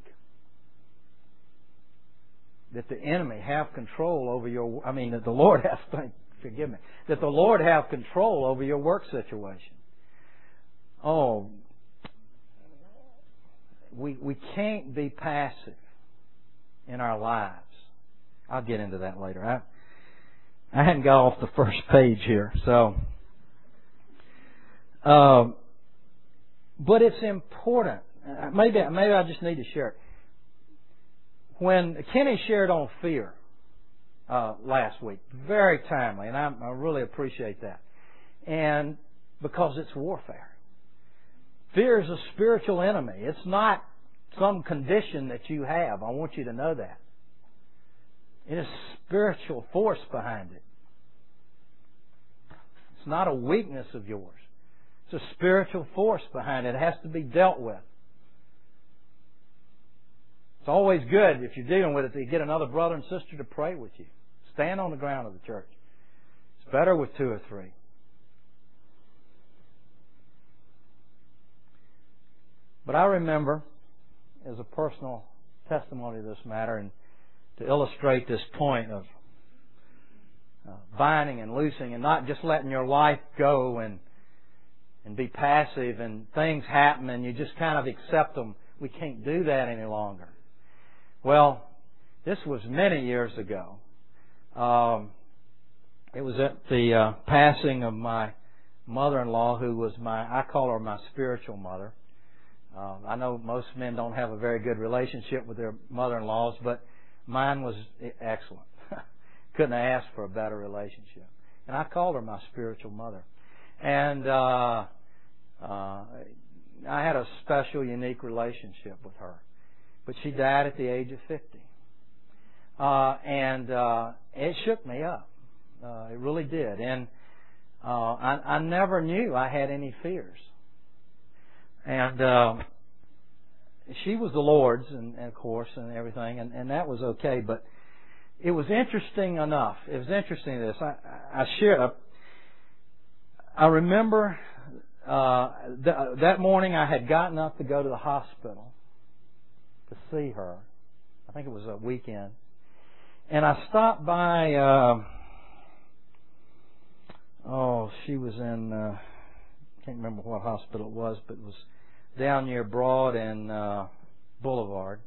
That the enemy have control over your, I mean, that the Lord have, forgive me, that the Lord have control over your work situation. Oh, we we can't be passive in our lives. I'll get into that later. I I hadn't got off the first page here, so. Um, but it's important. Maybe maybe I just need to share it. When Kenny shared on fear, uh, last week. Very timely, and I, I really appreciate that. And because it's warfare. Fear is a spiritual enemy. It's not some condition that you have. I want you to know that. It is spiritual force behind it. It's not a weakness of yours. It's a spiritual force behind it. It has to be dealt with. It's always good if you're dealing with it to get another brother and sister to pray with you. Stand on the ground of the church. It's better with two or three. But I remember, as a personal testimony to this matter, and to illustrate this point of uh, binding and loosing and not just letting your life go and and be passive and things happen and you just kind of accept them. We can't do that any longer. Well, this was many years ago. Um, it was at the uh, passing of my mother-in-law, who was my, I call her my spiritual mother. Uh, I know most men don't have a very good relationship with their mother-in-laws, but mine was excellent. Couldn't have asked for a better relationship. And I called her my spiritual mother. And uh, uh, I had a special, unique relationship with her. But she died at the age of fifty. Uh, and uh, it shook me up. Uh, it really did. And uh, I, I never knew I had any fears. And uh, she was the Lord's, and, and of course, and everything, and, and that was okay. But it was interesting enough. It was interesting this. I, I share. I remember uh, th- that morning I had gotten up to go to the hospital to see her. I think it was a weekend, and I stopped by. Uh, oh, she was in. Uh, can't remember what hospital it was, but it was down near Broad and uh, Boulevard.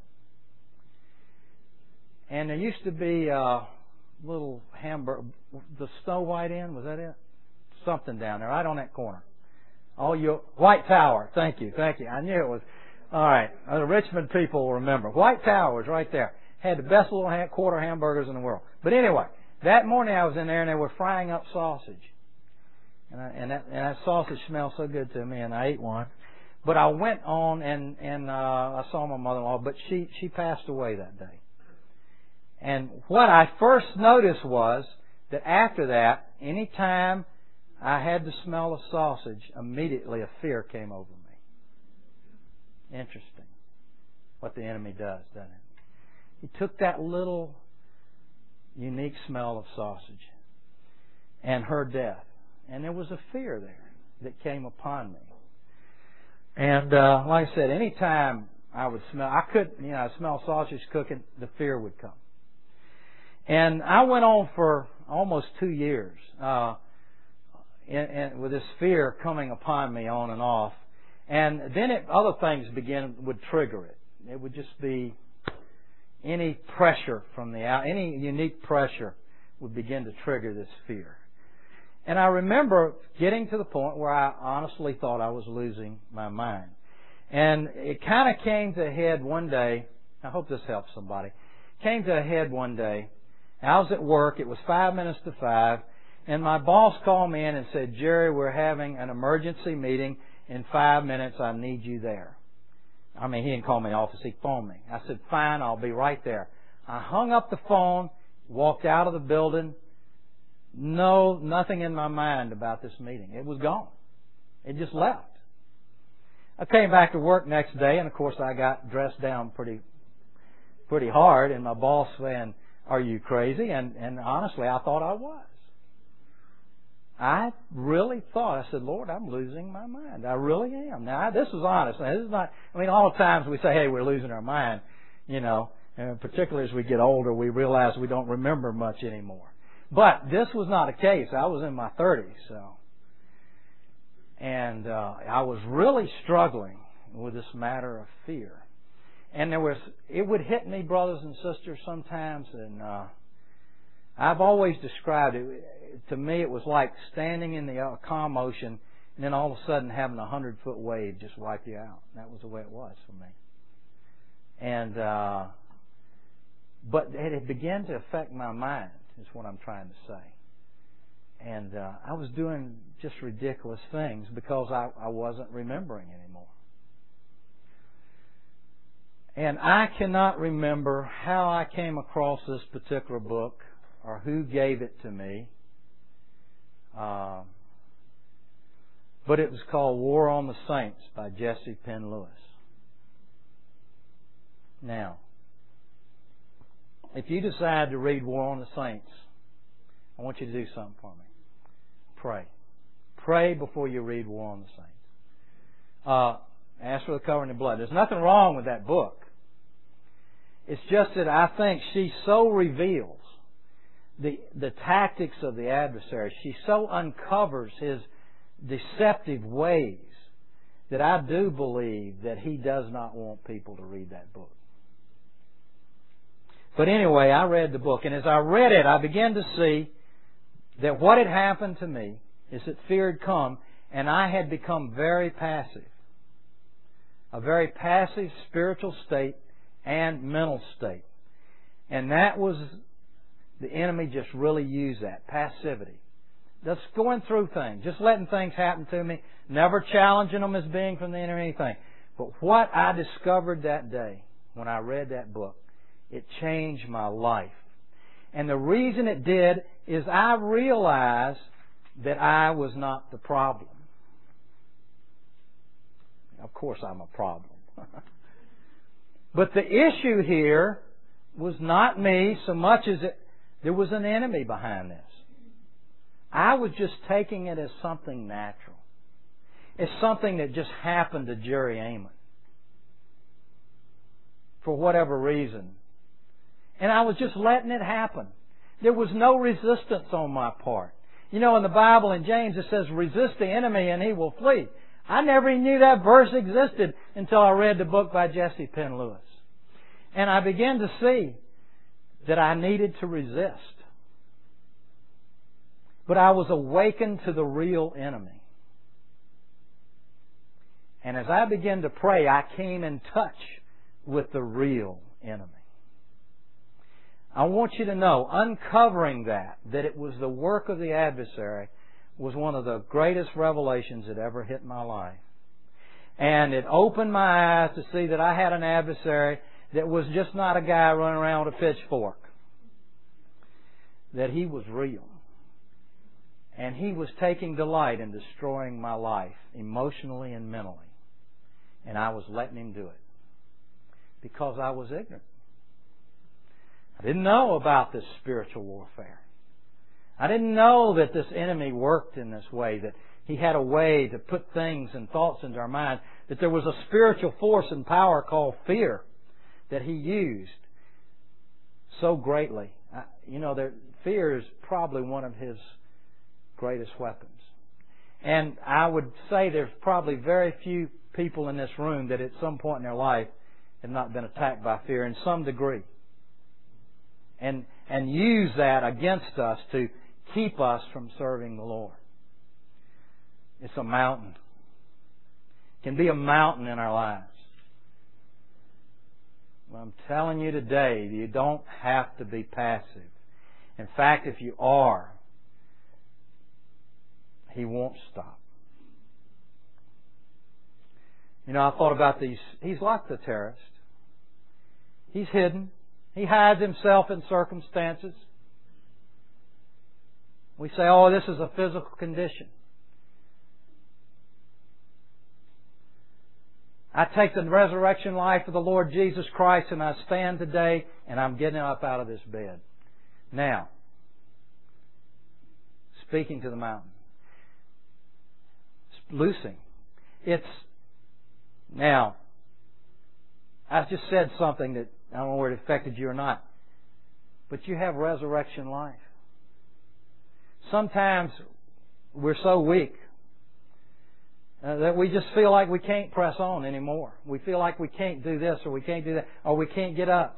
And there used to be a little hamburger, the Snow White Inn, was that it? Something down there, right on that corner. Oh, you White Tower. Thank you, thank you. I knew it was. All right, the Richmond people will remember. White Tower was right there. Had the best little ham, quarter hamburgers in the world. But anyway, that morning I was in there and they were frying up sausage. And, I, and, that, and that sausage smelled so good to me, and I ate one. But I went on and, and uh, I saw my mother-in-law, but she, she passed away that day. And what I first noticed was that after that, any time I had the smell of sausage, immediately a fear came over me. Interesting what the enemy does, doesn't it? He took that little unique smell of sausage and her death. And there was a fear there that came upon me. And uh, like I said, any time I would smell, I couldn't, you know, I smell sausage cooking, the fear would come. And I went on for almost two years uh, in, in, with this fear coming upon me on and off. And then it, other things began would trigger it. It would just be any pressure from the out, any unique pressure would begin to trigger this fear. And I remember getting to the point where I honestly thought I was losing my mind. And it kind of came to a head one day. I hope this helps somebody. Came to a head one day. I was at work. It was five minutes to five. And my boss called me in and said, Jerry, we're having an emergency meeting. In five minutes, I need you there. I mean, he didn't call me in the office. He phoned me. I said, fine, I'll be right there. I hung up the phone, walked out of the building. No, nothing in my mind about this meeting. It was gone. It just left. I came back to work next day, and of course I got dressed down pretty, pretty hard, and my boss saying, are you crazy? And, and honestly, I thought I was. I really thought, I said, Lord, I'm losing my mind. I really am. Now, this is honest. Now, this is not, I mean, all the times we say, hey, we're losing our mind, you know, and particularly as we get older, we realize we don't remember much anymore. But this was not a case. I was in my thirties, so. And uh, I was really struggling with this matter of fear. And there was, it would hit me, brothers and sisters, sometimes, and uh, I've always described it, to me it was like standing in the uh, calm ocean and then all of a sudden having a hundred foot wave just wipe you out. That was the way it was for me. And, uh, but it had begun to affect my mind is what I'm trying to say. And uh, I was doing just ridiculous things because I, I wasn't remembering anymore. And I cannot remember how I came across this particular book or who gave it to me. Uh, but it was called War on the Saints by Jesse Penn Lewis. Now, if you decide to read War on the Saints, I want you to do something for me. Pray. Pray before you read War on the Saints. Uh, ask for the covering of blood. There's nothing wrong with that book. It's just that I think she so reveals the the tactics of the adversary. She so uncovers his deceptive ways that I do believe that he does not want people to read that book. But anyway, I read the book, and as I read it, I began to see that what had happened to me is that fear had come, and I had become very passive. A very passive spiritual state and mental state. And that was, the enemy just really used that, passivity. Just going through things, just letting things happen to me, never challenging them as being from the enemy or anything. But what I discovered that day when I read that book, it changed my life. And the reason it did is I realized that I was not the problem. Of course I'm a problem. But the issue here was not me so much as it, there was an enemy behind this. I was just taking it as something natural. It's something that just happened to Jerry Amon. For whatever reason. And I was just letting it happen. There was no resistance on my part. You know, in the Bible, in James, it says, resist the enemy and he will flee. I never even knew that verse existed until I read the book by Jesse Penn Lewis. And I began to see that I needed to resist. But I was awakened to the real enemy. And as I began to pray, I came in touch with the real enemy. I want you to know, uncovering that, that it was the work of the adversary, was one of the greatest revelations that ever hit my life. And it opened my eyes to see that I had an adversary that was just not a guy running around with a pitchfork. That he was real. And he was taking delight in destroying my life, emotionally and mentally. And I was letting him do it. Because I was ignorant. I didn't know about this spiritual warfare. I didn't know that this enemy worked in this way, that he had a way to put things and thoughts into our mind, that there was a spiritual force and power called fear that he used so greatly. I, you know, there, fear is probably one of his greatest weapons. And I would say there's probably very few people in this room that at some point in their life have not been attacked by fear in some degree. And, and use that against us to keep us from serving the Lord. It's a mountain. It can be a mountain in our lives. Well, I'm telling you today, you don't have to be passive. In fact, if you are, he won't stop. You know, I thought about these. He's like the terrorist. He's hidden. He hides himself in circumstances. We say, oh, this is a physical condition. I take the resurrection life of the Lord Jesus Christ and I stand today and I'm getting up out of this bed. Now, speaking to the mountain. Loosing. It's, now, I just said something that I don't know whether it affected you or not. But you have resurrection life. Sometimes we're so weak uh, that we just feel like we can't press on anymore. We feel like we can't do this or we can't do that or we can't get up.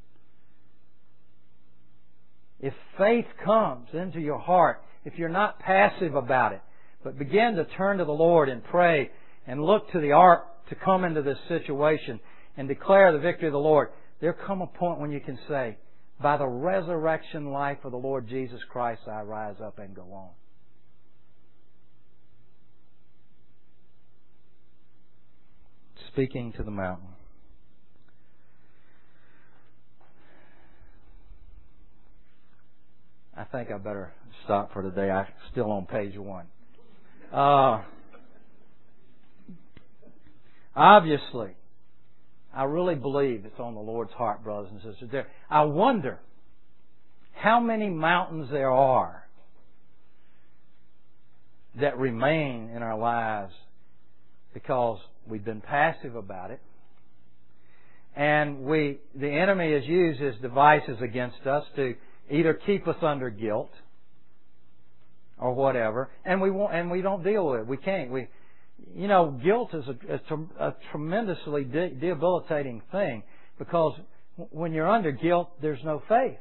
If faith comes into your heart, if you're not passive about it, but begin to turn to the Lord and pray and look to the ark to come into this situation and declare the victory of the Lord, there come a point when you can say, By the resurrection life of the Lord Jesus Christ, I rise up and go on. Speaking to the mountain. I think I better stop for today. I'm still on page one. Uh, obviously, I really believe it's on the Lord's heart, brothers and sisters. There, I wonder how many mountains there are that remain in our lives because we've been passive about it. And we, the enemy has used his devices against us to either keep us under guilt or whatever, and we won't, and we don't deal with it. We can't. We, you know, guilt is a, a, a tremendously de- debilitating thing because when you're under guilt, there's no faith.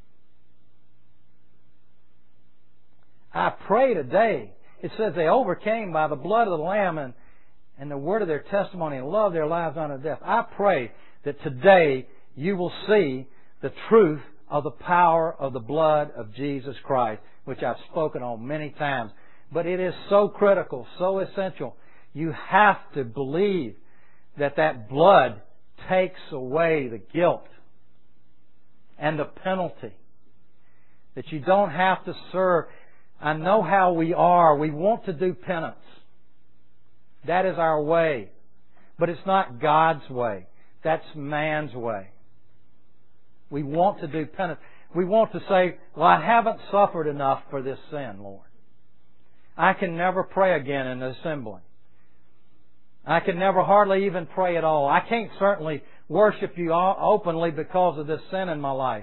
I pray today. It says they overcame by the blood of the Lamb and, and the word of their testimony and love their lives unto death. I pray that today you will see the truth of the power of the blood of Jesus Christ, which I've spoken on many times. But it is so critical, so essential. You have to believe that that blood takes away the guilt and the penalty. That you don't have to serve. I know how we are. We want to do penance. That is our way. But it's not God's way. That's man's way. We want to do penance. We want to say, well, I haven't suffered enough for this sin, Lord. I can never pray again in the assembly. I can never hardly even pray at all. I can't certainly worship you openly because of this sin in my life.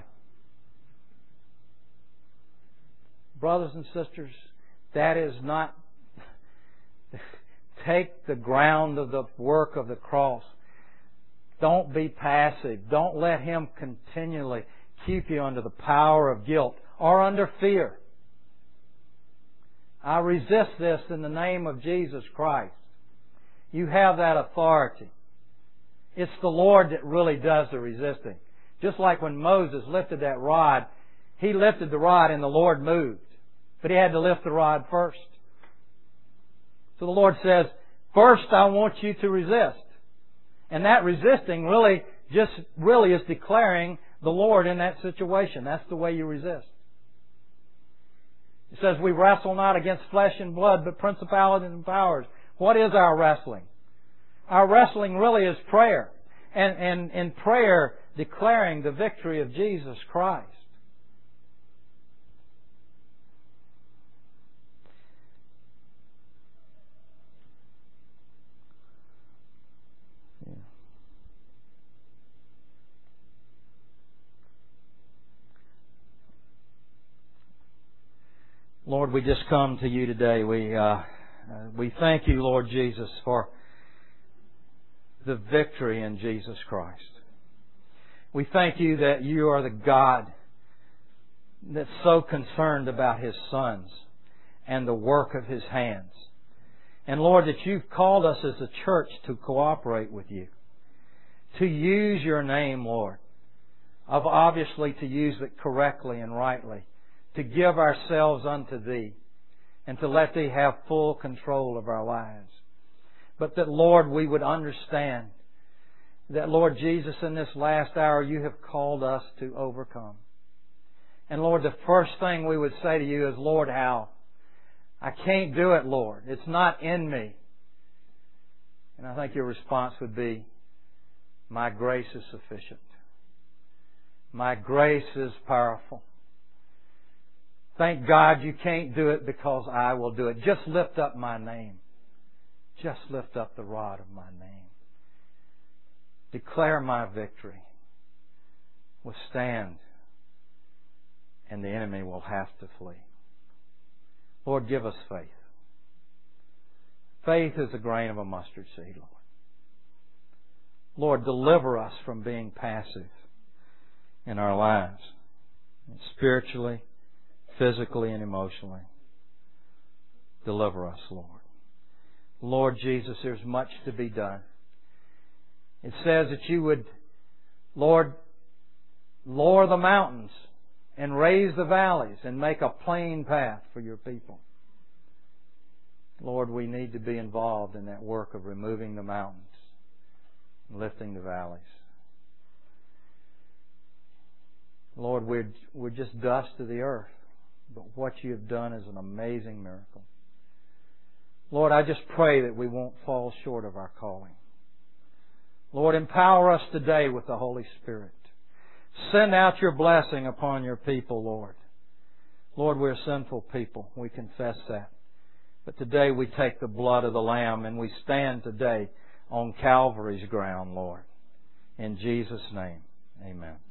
Brothers and sisters, that is not... Take the ground of the work of the cross. Don't be passive. Don't let Him continually keep you under the power of guilt or under fear. I resist this in the name of Jesus Christ. You have that authority. It's the Lord that really does the resisting. Just like when Moses lifted that rod, he lifted the rod and the Lord moved. But he had to lift the rod first. So the Lord says, first I want you to resist. And that resisting really just really is declaring the Lord in that situation. That's the way you resist. It says we wrestle not against flesh and blood, but principalities and powers. What is our wrestling? Our wrestling really is prayer. And, and in prayer, declaring the victory of Jesus Christ. Lord, we just come to you today. We uh, we thank you, Lord Jesus, for the victory in Jesus Christ. We thank you that you are the God that's so concerned about His sons and the work of His hands. And Lord, that you've called us as a church to cooperate with you, to use your name, Lord, of obviously to use it correctly and rightly, to give ourselves unto Thee, and to let Thee have full control of our lives. But that, Lord, we would understand that, Lord Jesus, in this last hour, you have called us to overcome. And Lord, the first thing we would say to you is, Lord, how? I can't do it, Lord. It's not in me. And I think your response would be, my grace is sufficient. My grace is powerful. Thank God you can't do it because I will do it. Just lift up my name. Just lift up the rod of my name. Declare my victory. Withstand. And the enemy will have to flee. Lord, give us faith. Faith is a grain of a mustard seed, Lord. Lord, deliver us from being passive in our lives, spiritually, physically, and emotionally. Deliver us, Lord. Lord Jesus, there's much to be done. It says that you would, Lord, lower the mountains and raise the valleys and make a plain path for your people. Lord, we need to be involved in that work of removing the mountains and lifting the valleys. Lord, we're, we're just dust to the earth, but what you have done is an amazing miracle. Lord, I just pray that we won't fall short of our calling. Lord, empower us today with the Holy Spirit. Send out your blessing upon your people, Lord. Lord, we're sinful people. We confess that. But today we take the blood of the Lamb and we stand today on Calvary's ground, Lord. In Jesus' name, amen.